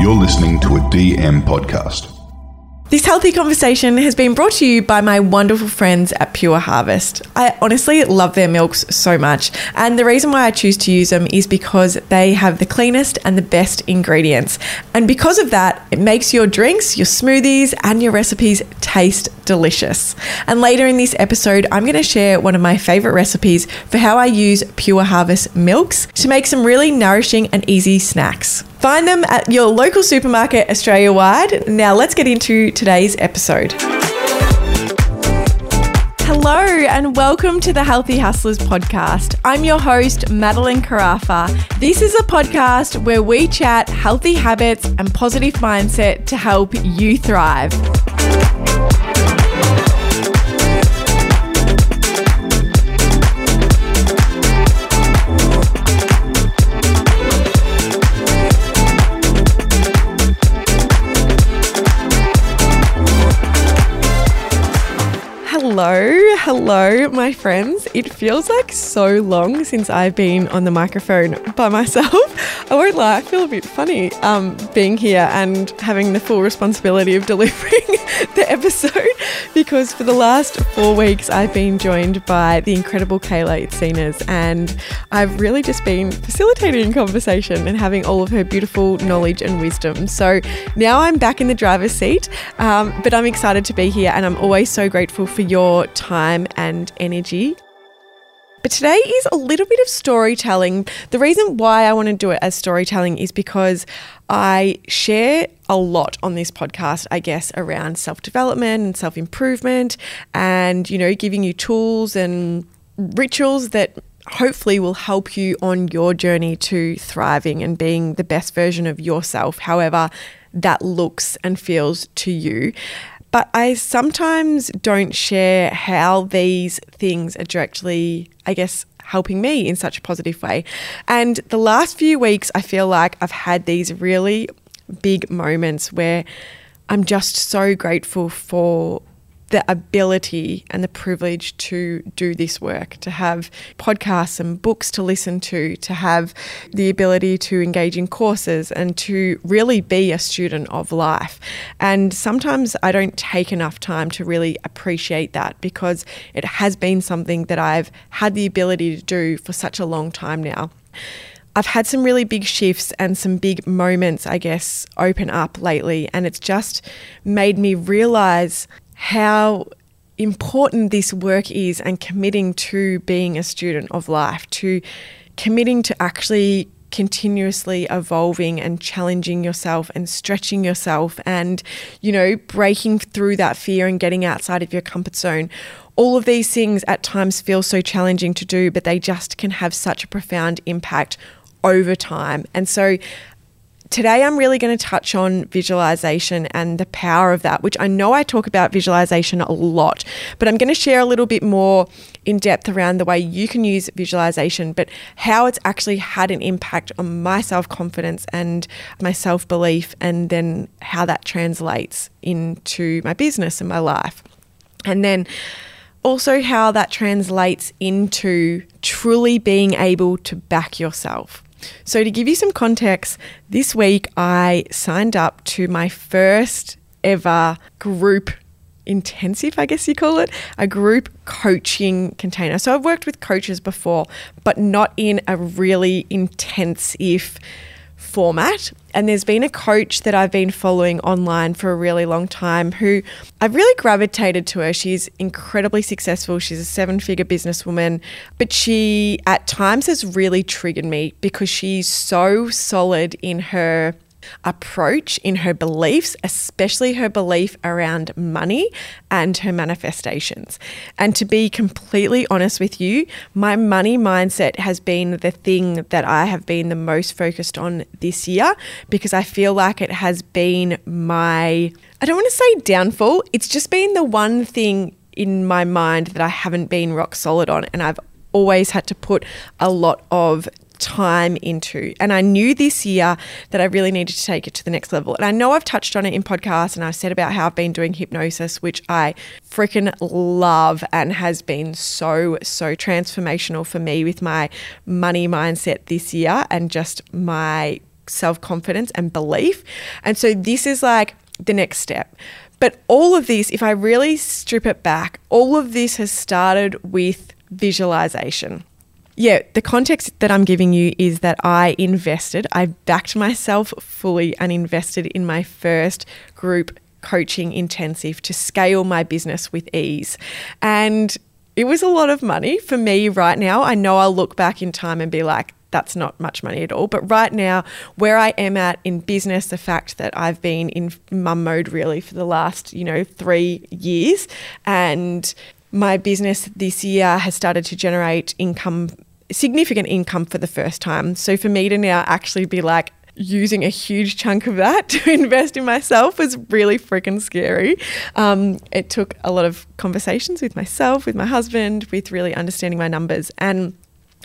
You're listening to a DM podcast. This healthy conversation has been brought to you by my wonderful friends at Pure Harvest. I honestly love their milks so much, and the reason why I choose to use them is because they have the cleanest and the best ingredients. And because of that, it makes your drinks, your smoothies, and your recipes taste delicious. And later in this episode, I'm going to share one of my favorite recipes for how I use Pure Harvest milks to make some really nourishing and easy snacks. Find them at your local supermarket Australia-wide. Now let's get into today's episode. Hello and welcome to the Healthy Hustlers podcast. I'm your host, Madeline Carafa. This is a podcast where we chat healthy habits and positive mindset to help you thrive. Hello, my friends. It feels like so long since I've been on the microphone by myself. I won't lie, I feel a bit funny being here and having the full responsibility of delivering the episode, because for the last 4 weeks I've been joined by the incredible Kayla Itzinas, and I've really just been facilitating conversation and having all of her beautiful knowledge and wisdom. So now I'm back in the driver's seat, but I'm excited to be here, and I'm always so grateful for your time and energy. But today is a little bit of storytelling. The reason why I want to do it as storytelling is because I share a lot on this podcast, I guess, around self-development and self-improvement and, giving you tools and rituals that hopefully will help you on your journey to thriving and being the best version of yourself, however that looks and feels to you. But I sometimes don't share how these things are directly, I guess, helping me in such a positive way. And the last few weeks, I feel like I've had these really big moments where I'm just so grateful for the ability and the privilege to do this work, to have podcasts and books to listen to have the ability to engage in courses and to really be a student of life. And sometimes I don't take enough time to really appreciate that, because it has been something that I've had the ability to do for such a long time now. I've had some really big shifts and some big moments, I guess, open up lately, and it's just made me realize how important this work is, and committing to being a student of life, to committing to actually continuously evolving and challenging yourself and stretching yourself and, breaking through that fear and getting outside of your comfort zone. All of these things at times feel so challenging to do, but they just can have such a profound impact over time. And so today I'm really going to touch on visualization and the power of that, which I know I talk about visualization a lot, but I'm going to share a little bit more in depth around the way you can use visualization, but how it's actually had an impact on my self-confidence and my self-belief, and then how that translates into my business and my life. And then also how that translates into truly being able to back yourself. So to give you some context, this week I signed up to my first ever group intensive, I guess you call it, a group coaching container. So I've worked with coaches before, but not in a really intensive format. And there's been a coach that I've been following online for a really long time who I've really gravitated to her. She's incredibly successful. She's a 7-figure businesswoman, but she at times has really triggered me because she's so solid in her approach, in her beliefs, especially her belief around money and her manifestations. And to be completely honest with you, my money mindset has been the thing that I have been the most focused on this year, because I feel like it has been my, I don't want to say downfall, it's just been the one thing in my mind that I haven't been rock solid on, and I've always had to put a lot of time into. And I knew this year that I really needed to take it to the next level. And I know I've touched on it in podcasts, and I've said about how I've been doing hypnosis, which I freaking love and has been so transformational for me with my money mindset this year and just my self-confidence and belief. And so this is like the next step. But all of this, if I really strip it back, all of this has started with visualization. Yeah, the context that I'm giving you is that I backed myself fully and invested in my first group coaching intensive to scale my business with ease. And it was a lot of money for me right now. I know I'll look back in time and be like, that's not much money at all. But right now, where I am at in business, the fact that I've been in mum mode really for the last, 3 years, and my business this year has started to generate significant income for the first time. So for me to now actually be like using a huge chunk of that to invest in myself was really freaking scary. It took a lot of conversations with myself, with my husband, with really understanding my numbers. And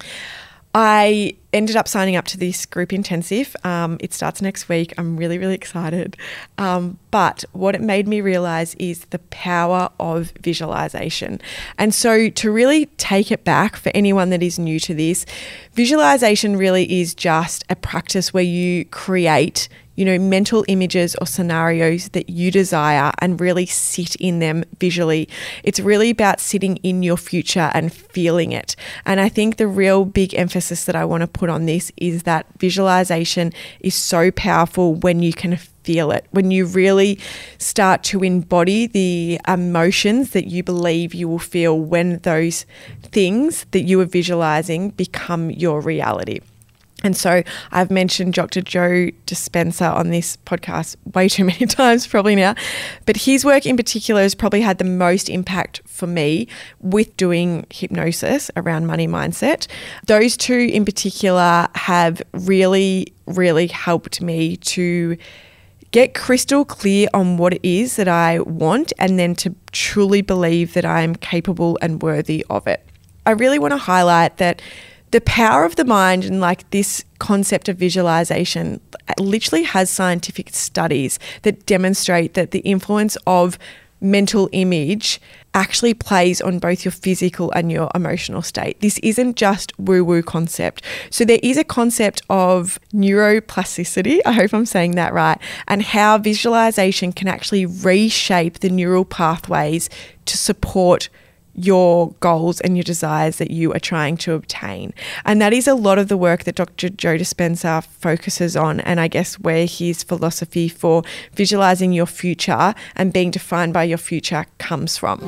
I ended up signing up to this group intensive. It starts next week. I'm really, really excited. But what it made me realize is the power of visualization. And so to really take it back for anyone that is new to this, visualization really is just a practice where you create mental images or scenarios that you desire and really sit in them visually. It's really about sitting in your future and feeling it. And I think the real big emphasis that I want to put on this is that visualization is so powerful when you can feel it, when you really start to embody the emotions that you believe you will feel when those things that you are visualizing become your reality. And so I've mentioned Dr. Joe Dispenza on this podcast way too many times probably now, but his work in particular has probably had the most impact for me with doing hypnosis around money mindset. Those two in particular have really, really helped me to get crystal clear on what it is that I want and then to truly believe that I'm capable and worthy of it. I really want to highlight that the power of the mind and like this concept of visualization literally has scientific studies that demonstrate that the influence of mental image actually plays on both your physical and your emotional state. This isn't just woo-woo concept. So there is a concept of neuroplasticity, I hope I'm saying that right, and how visualization can actually reshape the neural pathways to support your goals and your desires that you are trying to obtain. And that is a lot of the work that Dr. Joe Dispenza focuses on, and I guess where his philosophy for visualizing your future and being defined by your future comes from.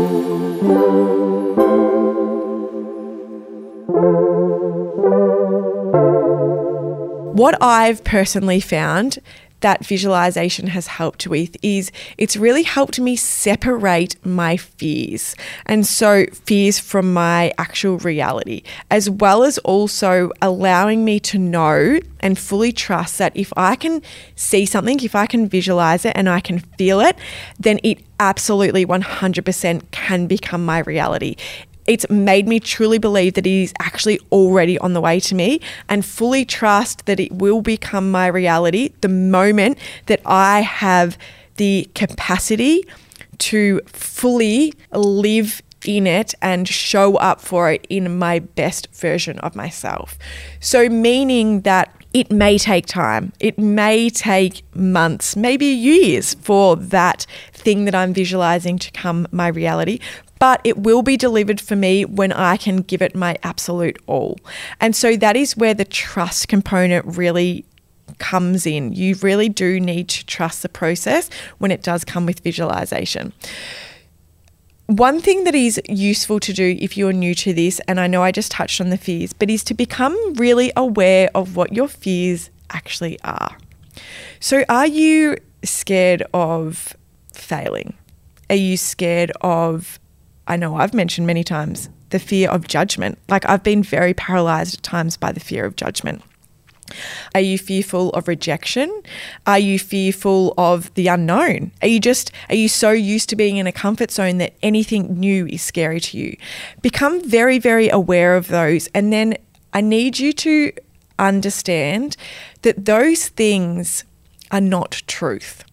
What I've personally found that visualization has helped with is it's really helped me separate my fears. And so fears from my actual reality, as well as also allowing me to know and fully trust that if I can see something, if I can visualize it and I can feel it, then it absolutely 100% can become my reality. It's made me truly believe that it is actually already on the way to me and fully trust that it will become my reality the moment that I have the capacity to fully live in it and show up for it in my best version of myself. So meaning that it may take time. It may take months, maybe years for that thing that I'm visualizing to come my reality. But it will be delivered for me when I can give it my absolute all. And so that is where the trust component really comes in. You really do need to trust the process when it does come with visualization. One thing that is useful to do if you're new to this, and I know I just touched on the fears, but is to become really aware of what your fears actually are. So are you scared of failing? Are you scared of, I know I've mentioned many times, the fear of judgment? Like I've been very paralyzed at times by the fear of judgment. Are you fearful of rejection? Are you fearful of the unknown? Are you so used to being in a comfort zone that anything new is scary to you? Become very, very aware of those. And then I need you to understand that those things are not truth.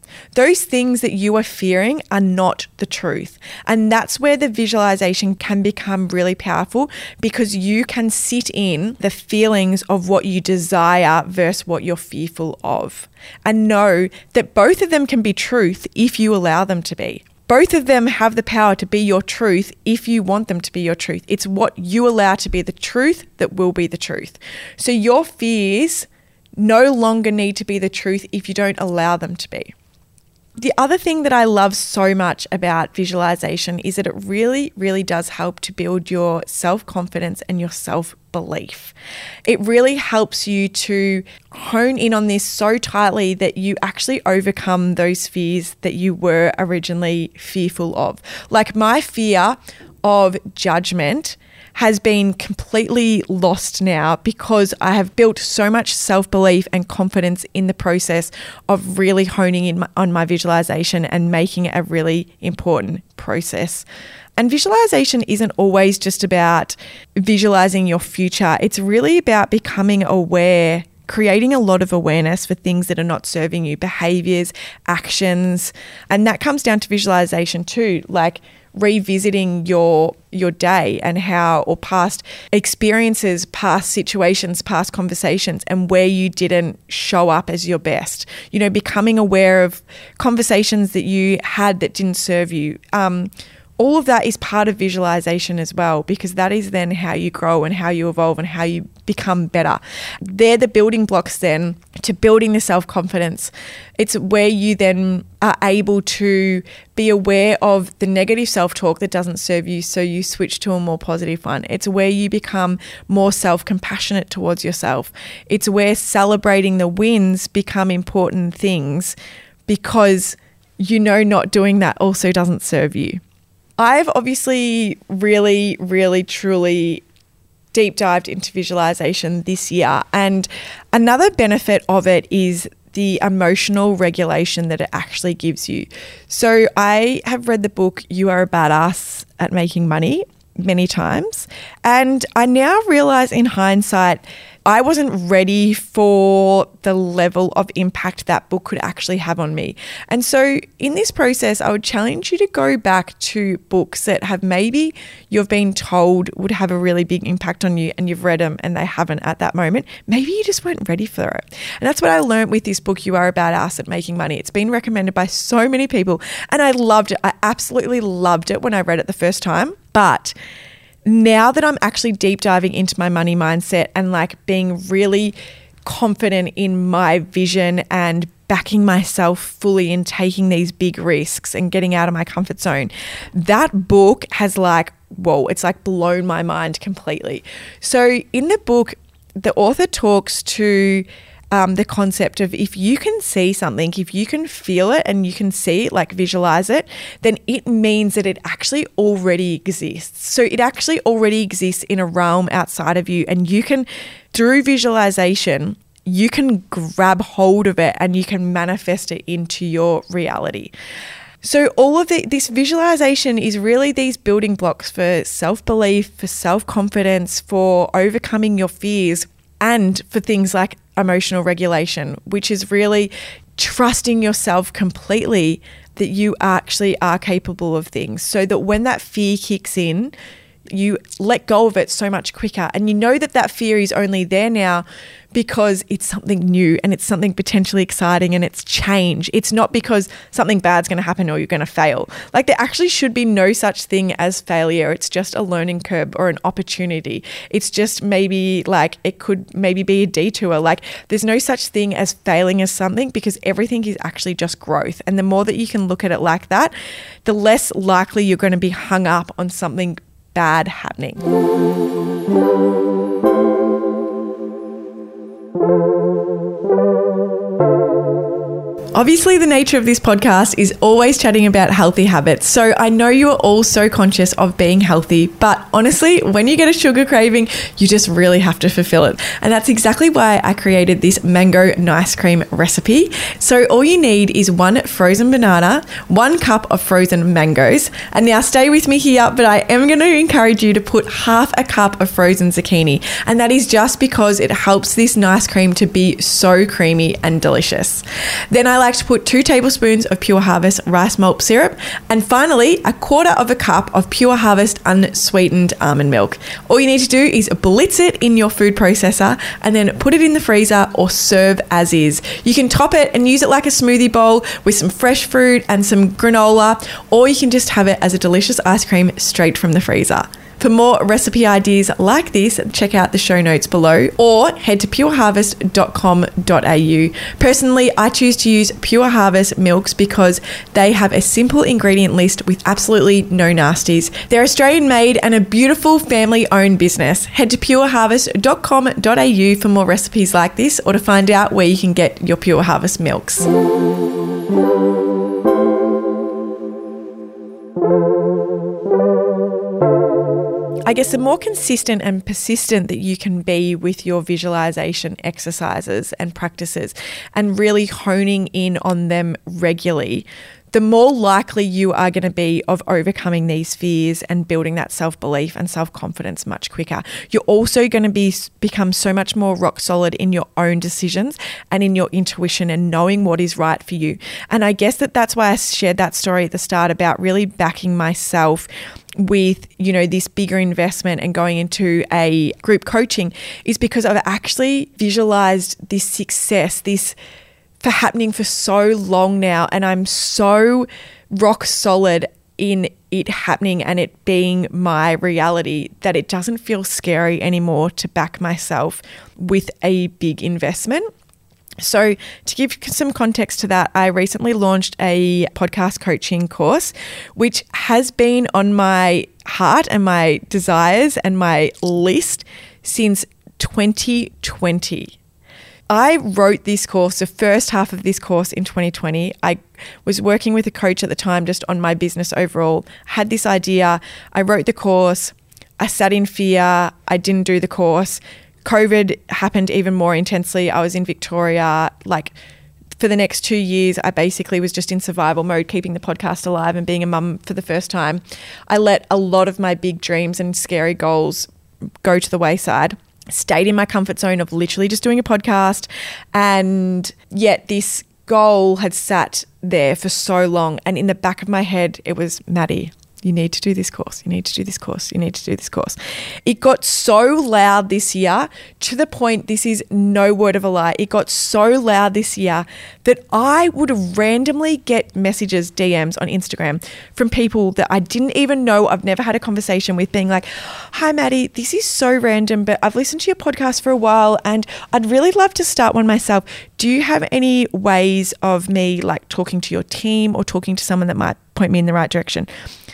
Those things that you are fearing are not the truth. And that's where the visualization can become really powerful, because you can sit in the feelings of what you desire versus what you're fearful of, and know that both of them can be truth if you allow them to be. Both of them have the power to be your truth if you want them to be your truth. It's what you allow to be the truth that will be the truth. So your fears no longer need to be the truth if you don't allow them to be. The other thing that I love so much about visualization is that it really, really does help to build your self-confidence and your self-belief. It really helps you to hone in on this so tightly that you actually overcome those fears that you were originally fearful of. Like my fear of judgment has been completely lost now, because I have built so much self-belief and confidence in the process of really honing in on my visualization and making it a really important process. And visualization isn't always just about visualizing your future. It's really about becoming aware, creating a lot of awareness for things that are not serving you, behaviors, actions. And that comes down to visualization too, like revisiting your day and how, or past experiences, past situations, past conversations, and where you didn't show up as your best. You know, becoming aware of conversations that you had that didn't serve you. All of that is part of visualization as well, because that is then how you grow and how you evolve and how you become better. They're the building blocks then to building the self-confidence. It's where you then are able to be aware of the negative self-talk that doesn't serve you, so you switch to a more positive one. It's where you become more self-compassionate towards yourself. It's where celebrating the wins become important things, because you know not doing that also doesn't serve you. I've obviously really, really, truly deep dived into visualization this year. And another benefit of it is the emotional regulation that it actually gives you. So I have read the book, You Are a Badass at Making Money, many times. And I now realize in hindsight, I wasn't ready for the level of impact that book could actually have on me. And so in this process, I would challenge you to go back to books that have maybe you've been told would have a really big impact on you, and you've read them and they haven't at that moment. Maybe you just weren't ready for it. And that's what I learned with this book, You Are a Badass at Making Money. It's been recommended by so many people and I loved it. I absolutely loved it when I read it the first time. But now that I'm actually deep diving into my money mindset and like being really confident in my vision and backing myself fully in taking these big risks and getting out of my comfort zone, that book has like, whoa, it's like blown my mind completely. So in the book, the author talks to the concept of, if you can see something, if you can feel it and you can see it, like visualize it, then it means that it actually already exists. So it actually already exists in a realm outside of you, and you can, through visualization, you can grab hold of it and you can manifest it into your reality. So all of this visualization is really these building blocks for self-belief, for self-confidence, for overcoming your fears, and for things like emotional regulation, which is really trusting yourself completely that you actually are capable of things, so that when that fear kicks in, you let go of it so much quicker. And you know that that fear is only there now because it's something new and it's something potentially exciting and it's change. It's not because something bad's going to happen or you're going to fail. Like, there actually should be no such thing as failure. It's just a learning curve or an opportunity. It's just maybe like, it could maybe be a detour. Like, there's no such thing as failing as something, because everything is actually just growth. And the more that you can look at it like that, the less likely you're going to be hung up on something bad happening. Obviously, the nature of this podcast is always chatting about healthy habits. So I know you are all so conscious of being healthy, but honestly, when you get a sugar craving, you just really have to fulfill it. And that's exactly why I created this mango nice cream recipe. So all you need is 1 frozen banana, 1 cup of frozen mangoes. And now stay with me here, but I am going to encourage you to put half a cup of frozen zucchini. And that is just because it helps this nice cream to be so creamy and delicious. Then I like like to put 2 tablespoons of Pure Harvest rice malt syrup, and finally, 1/4 cup of Pure Harvest unsweetened almond milk. All you need to do is blitz it in your food processor and then put it in the freezer or serve as is. You can top it and use it like a smoothie bowl with some fresh fruit and some granola, or you can just have it as a delicious ice cream straight from the freezer. For more recipe ideas like this, check out the show notes below or head to pureharvest.com.au. Personally, I choose to use Pure Harvest milks because they have a simple ingredient list with absolutely no nasties. They're Australian made and a beautiful family owned business. Head to pureharvest.com.au for more recipes like this or to find out where you can get your Pure Harvest milks. I guess the more consistent and persistent that you can be with your visualization exercises and practices and really honing in on them regularly, the more likely you are going to be of overcoming these fears and building that self-belief and self-confidence much quicker. You're also going to become so much more rock solid in your own decisions and in your intuition and knowing what is right for you. And I guess that's why I shared that story at the start about really backing myself with, this bigger investment and going into a group coaching, is because I've actually visualized this success, for happening for so long now, and I'm so rock solid in it happening and it being my reality that it doesn't feel scary anymore to back myself with a big investment. So to give some context to that, I recently launched a podcast coaching course, which has been on my heart and my desires and my list since 2020. I wrote this course, the first half of this course in 2020. I was working with a coach at the time just on my business overall. I had this idea. I wrote the course. I sat in fear. I didn't do the course. COVID happened even more intensely. I was in Victoria. For the next 2 years, I basically was just in survival mode, keeping the podcast alive and being a mum for the first time. I let a lot of my big dreams and scary goals go to the wayside. Stayed in my comfort zone of literally just doing a podcast, and yet this goal had sat there for so long, and in the back of my head it was, Maddie, you need to do this course, you need to do this course, you need to do this course. It got so loud this year, to the point, this is no word of a lie, it got so loud this year that I would randomly get messages, DMs on Instagram from people that I didn't even know, I've never had a conversation with, being like, hi Maddie, this is so random, but I've listened to your podcast for a while and I'd really love to start one myself. Do you have any ways of me talking to your team or talking to someone that might point me in the right direction?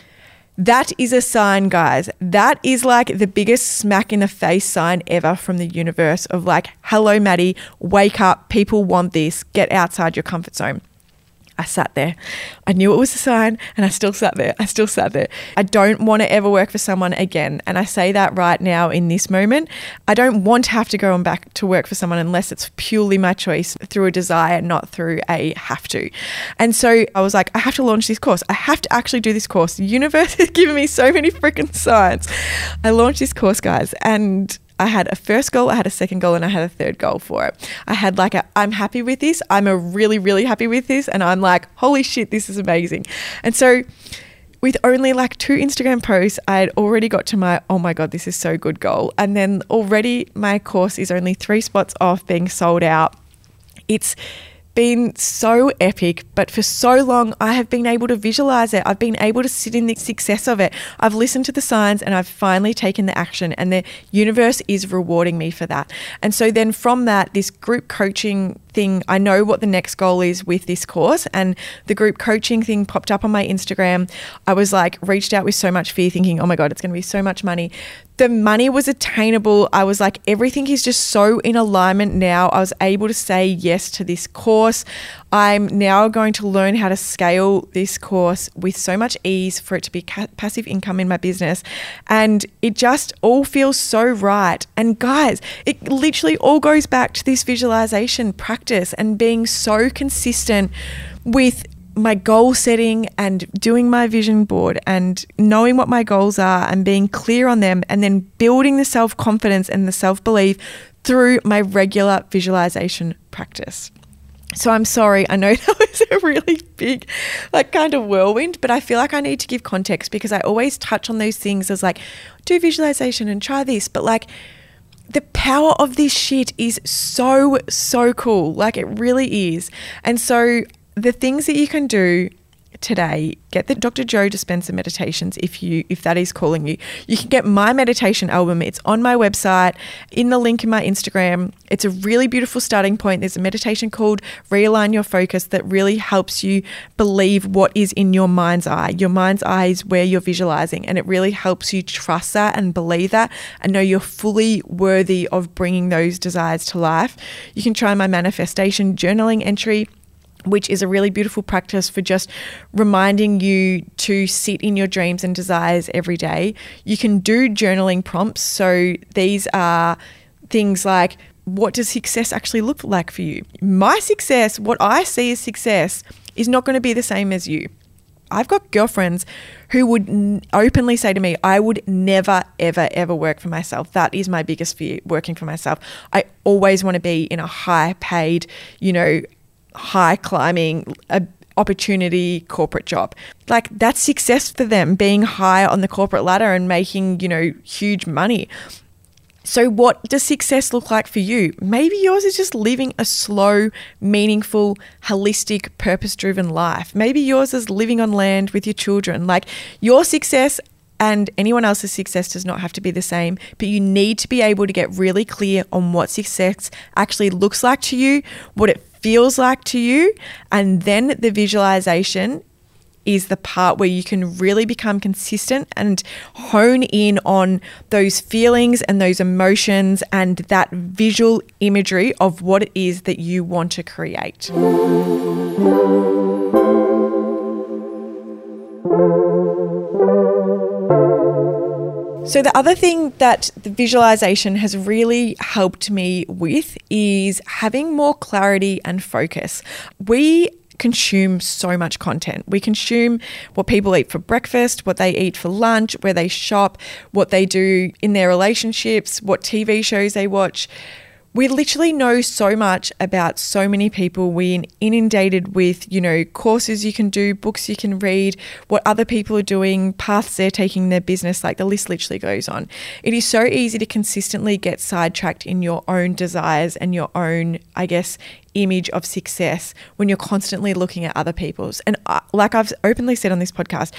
That is a sign, guys. That is the biggest smack in the face sign ever from the universe of hello, Maddie, wake up. People want this. Get outside your comfort zone. I sat there. I knew it was a sign and I still sat there. I don't want to ever work for someone again. And I say that right now in this moment. I don't want to have to go back to work for someone unless it's purely my choice through a desire, not through a have to. And so I was like, I have to launch this course. I have to actually do this course. The universe has given me so many freaking signs. I launched this course, guys, and I had a first goal, I had a second goal, and I had a third goal for it. I had I'm happy with this. I'm really, really happy with this. And I'm like, holy shit, this is amazing. And so with only 2 Instagram posts, I had already got to my, oh my God, this is so good goal. And then already my course is only 3 spots off being sold out. It's been so epic, but for so long I have been able to visualize it. I've been able to sit in the success of it. I've listened to the signs and I've finally taken the action, and the universe is rewarding me for that. And so then from that, this group coaching thing, I know what the next goal is with this course, and the group coaching thing popped up on my Instagram. I was reached out with so much fear, thinking, oh my God, it's going to be so much money. The money was attainable. I was like, everything is just so in alignment now. I was able to say yes to this course. I'm now going to learn how to scale this course with so much ease for it to be passive income in my business. And it just all feels so right. And guys, it literally all goes back to this visualization practice and being so consistent with my goal setting and doing my vision board and knowing what my goals are and being clear on them, and then building the self-confidence and the self-belief through my regular visualization practice. So I'm sorry, I know that was a really big, like, kind of whirlwind, but I feel like I need to give context because I always touch on those things as like, do visualization and try this, but like the power of this shit is so, so cool. Like, it really is. And so the things that you can do today, get the Dr. Joe Dispenza meditations if that is calling you. You can get my meditation album. It's on my website, in the link in my Instagram. It's a really beautiful starting point. There's a meditation called Realign Your Focus that really helps you believe what is in your mind's eye. Your mind's eye is where you're visualizing, and it really helps you trust that and believe that and know you're fully worthy of bringing those desires to life. You can try my manifestation journaling entry, which is a really beautiful practice for just reminding you to sit in your dreams and desires every day. You can do journaling prompts. So these are things like, what does success actually look like for you? My success, what I see as success, is not going to be the same as you. I've got girlfriends who would openly say to me, I would never, ever, ever work for myself. That is my biggest fear, working for myself. I always want to be in a high paid, high climbing opportunity corporate job. Like, that's success for them, being high on the corporate ladder and making, huge money. So what does success look like for you? Maybe yours is just living a slow, meaningful, holistic, purpose-driven life. Maybe yours is living on land with your children. Like, your success and anyone else's success does not have to be the same, but you need to be able to get really clear on what success actually looks like to you, what it feels like to you, and then the visualization is the part where you can really become consistent and hone in on those feelings and those emotions and that visual imagery of what it is that you want to create. So the other thing that the visualization has really helped me with is having more clarity and focus. We consume so much content. We consume what people eat for breakfast, what they eat for lunch, where they shop, what they do in their relationships, what TV shows they watch. We literally know so much about so many people. We're inundated with, courses you can do, books you can read, what other people are doing, paths they're taking in their business, like the list literally goes on. It is so easy to consistently get sidetracked in your own desires and your own, image of success when you're constantly looking at other people's. And like I've openly said on this podcast,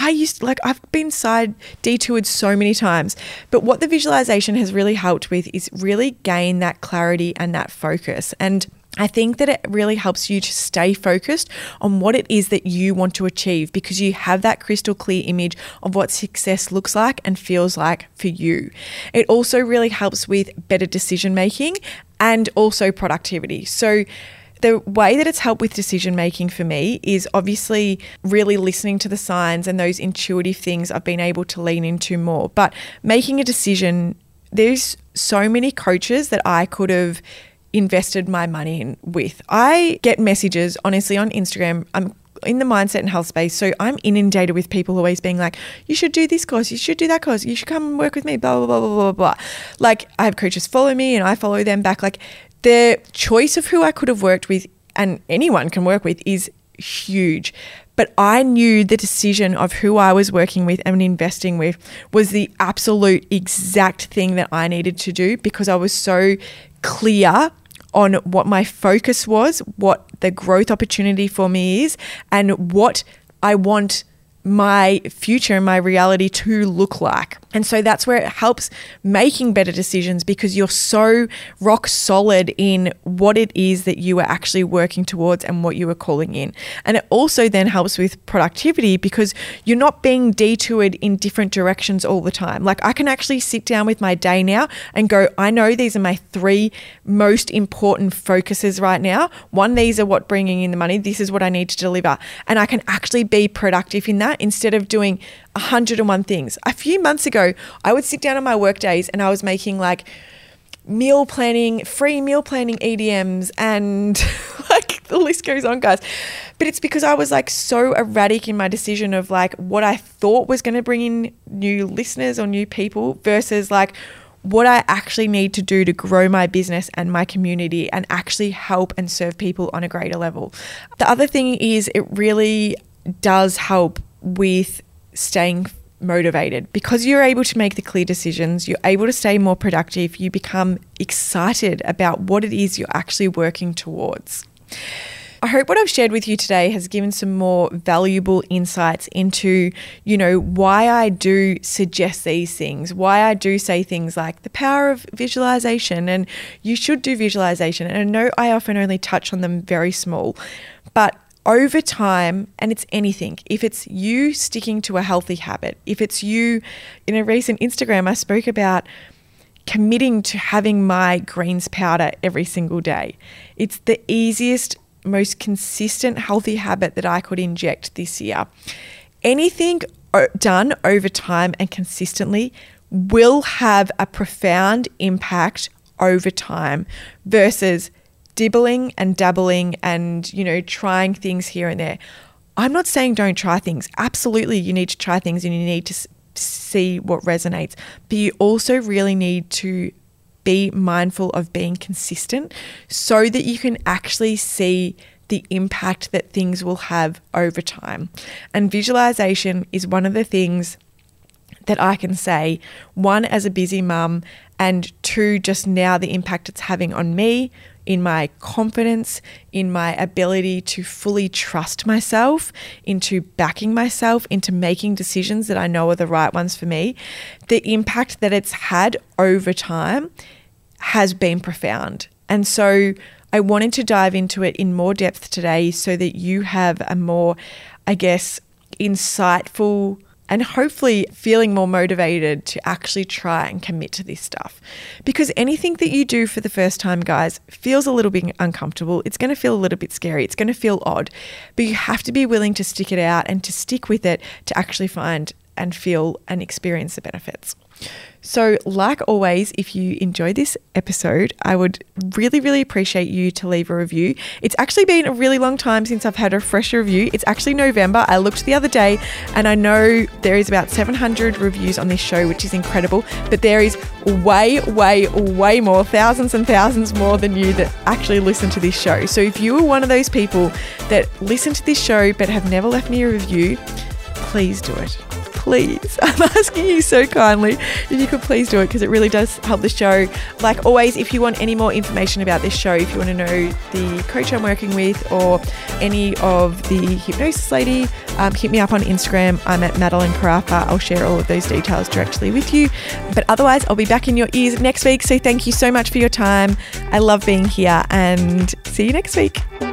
I've been side detoured so many times, but what the visualization has really helped with is really gain that clarity and that focus. And I think that it really helps you to stay focused on what it is that you want to achieve because you have that crystal clear image of what success looks like and feels like for you. It also really helps with better decision making and also productivity. So the way that it's helped with decision making for me is obviously really listening to the signs and those intuitive things I've been able to lean into more. But making a decision, there's so many coaches that I could have invested my money in with. I get messages, honestly, on Instagram. I'm in the mindset and health space, so I'm inundated with people always being like, you should do this course, you should do that course, you should come and work with me, blah, blah, blah, blah, blah, blah. Like, I have coaches follow me and I follow them back. Like, the choice of who I could have worked with and anyone can work with is huge. But I knew the decision of who I was working with and investing with was the absolute exact thing that I needed to do because I was so clear on what my focus was, what the growth opportunity for me is, and what I want my future and my reality to look like. And so that's where it helps making better decisions because you're so rock solid in what it is that you are actually working towards and what you are calling in. And it also then helps with productivity because you're not being detoured in different directions all the time. Like, I can actually sit down with my day now and go, I know these are my 3 most important focuses right now. 1, these are what bringing in the money. This is what I need to deliver. And I can actually be productive in that instead of doing 101 things. A few months ago, I would sit down on my work days and I was making like meal planning, free meal planning EDMs and like the list goes on, guys. But it's because I was like so erratic in my decision of like what I thought was going to bring in new listeners or new people versus like what I actually need to do to grow my business and my community and actually help and serve people on a greater level. The other thing is it really does help with staying motivated because you're able to make the clear decisions, you're able to stay more productive, you become excited about what it is you're actually working towards. I hope what I've shared with you today has given some more valuable insights into, why I do suggest these things, why I do say things like the power of visualization and you should do visualization. And I know I often only touch on them very small, but over time, and it's anything, if it's you sticking to a healthy habit, if it's you, in a recent Instagram, I spoke about committing to having my greens powder every single day. It's the easiest, most consistent healthy habit that I could inject this year. Anything done over time and consistently will have a profound impact over time versus dibbling and dabbling and, trying things here and there. I'm not saying don't try things. Absolutely, you need to try things and you need to see what resonates. But you also really need to be mindful of being consistent so that you can actually see the impact that things will have over time. And visualization is one of the things that I can say, one, as a busy mum, and two, just now the impact it's having on me, in my confidence, in my ability to fully trust myself, into backing myself, into making decisions that I know are the right ones for me. The impact that it's had over time has been profound. And so I wanted to dive into it in more depth today so that you have a more, insightful and hopefully feeling more motivated to actually try and commit to this stuff. Because anything that you do for the first time, guys, feels a little bit uncomfortable. It's going to feel a little bit scary. It's going to feel odd. But you have to be willing to stick it out and to stick with it to actually find and feel and experience the benefits. So like always, if you enjoyed this episode, I would really, really appreciate you to leave a review. It's actually been a really long time since I've had a fresh review. It's actually November. I looked the other day and I know there is about 700 reviews on this show, which is incredible, but there is way, way, way more, thousands and thousands more than you that actually listen to this show. So if you are one of those people that listen to this show but have never left me a review, please do it. Please, I'm asking you so kindly if you could please do it because it really does help the show. Like always, if you want any more information about this show, if you want to know the coach I'm working with or any of the hypnosis lady, hit me up on Instagram. I'm at Madeline Carafa. I'll share all of those details directly with you. But otherwise, I'll be back in your ears next week. So thank you so much for your time. I love being here and see you next week.